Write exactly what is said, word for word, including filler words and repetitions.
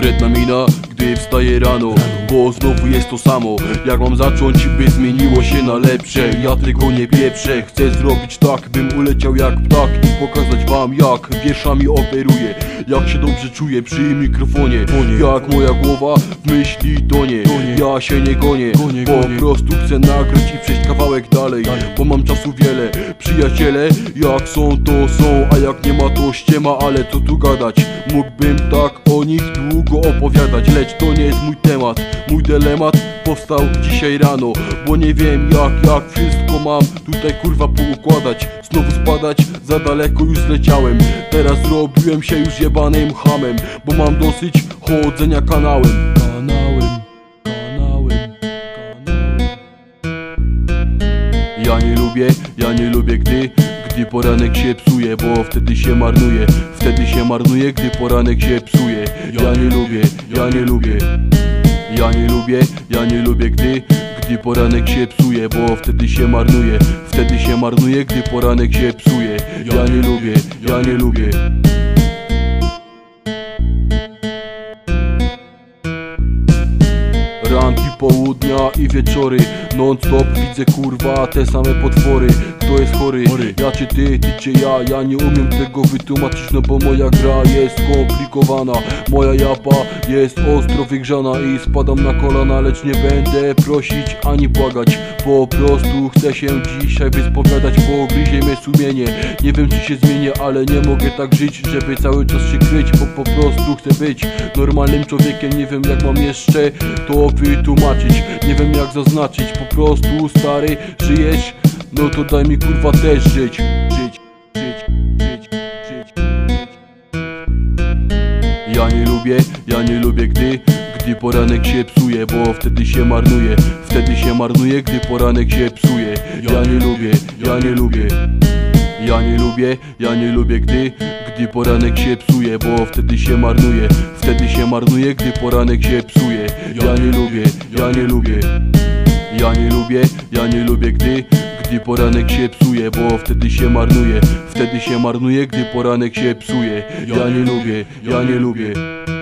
Wredna mina, gdy wstaję rano, bo znowu jest to samo. Jak mam zacząć, by zmieniło się na lepsze? Ja tego nie pieprzę, chcę zrobić tak, bym uleciał jak ptak i pokazać wam, jak wierszami operuję, jak się dobrze czuję przy mikrofonie, jak moja głowa w myśli tonie. Ja się nie gonię, po prostu chcę nagrać i przejść kawałek dalej, bo mam czasu wiele. Przyjaciele, jak są to są, a jak nie ma to ściema, ale co tu gadać? Mógłbym tak o nich długo opowiadać, lecz to nie jest mój temat. Mój dylemat powstał dzisiaj rano, bo nie wiem jak, jak wszystko mam tutaj kurwa poukładać. Znowu spadać, za daleko już zleciałem. Teraz zrobiłem się już jebanym hamem, bo mam dosyć chodzenia kanałem. Kanałem, kanałem, kanałem. Ja nie lubię, ja nie lubię gdy Gdy poranek się psuje, bo wtedy się marnuje. Wtedy się marnuje, gdy poranek się psuje. Ja nie lubię, ja nie lubię. Ja nie lubię, ja nie lubię gdy Gdy poranek się psuje, bo wtedy się marnuje. Wtedy się marnuje, gdy poranek się psuje. Ja nie lubię, ja nie lubię. Ranki, południa i wieczory, non stop widzę kurwa te same potwory. Kto jest chory? Ja czy ty, ty czy ja? Ja nie umiem tego wytłumaczyć, no bo moja gra jest skomplikowana. Moja japa jest ostro wygrzana i spadam na kolana, lecz nie będę prosić ani błagać. Po prostu chcę się dzisiaj wyspowiadać, bo gryzie mnie sumienie. Nie wiem czy się zmienię, ale nie mogę tak żyć, żeby cały czas się kryć, bo po prostu chcę być normalnym człowiekiem. Nie wiem jak mam jeszcze to wytłumaczyć, nie wiem jak zaznaczyć. Po prostu stary, żyjesz? No to daj mi kurwa też żyć. Żyć, żyć, żyć, żyć, żyć. Ja nie lubię, ja nie lubię gdy Gdy poranek się psuje, bo wtedy się marnuje. Wtedy się marnuje, gdy poranek się psuje. Ja nie lubię, ja nie lubię. Ja nie lubię, ja nie lubię gdy Gdy poranek się psuje, bo wtedy się marnuje. Wtedy się marnuje, gdy poranek się psuje. Ja nie lubię, ja nie lubię. Ja nie lubię, ja nie lubię gdy Gdy poranek się psuje, bo wtedy się marnuje. Wtedy się marnuje, gdy poranek się psuje. Ja nie lubię, ja nie lubię.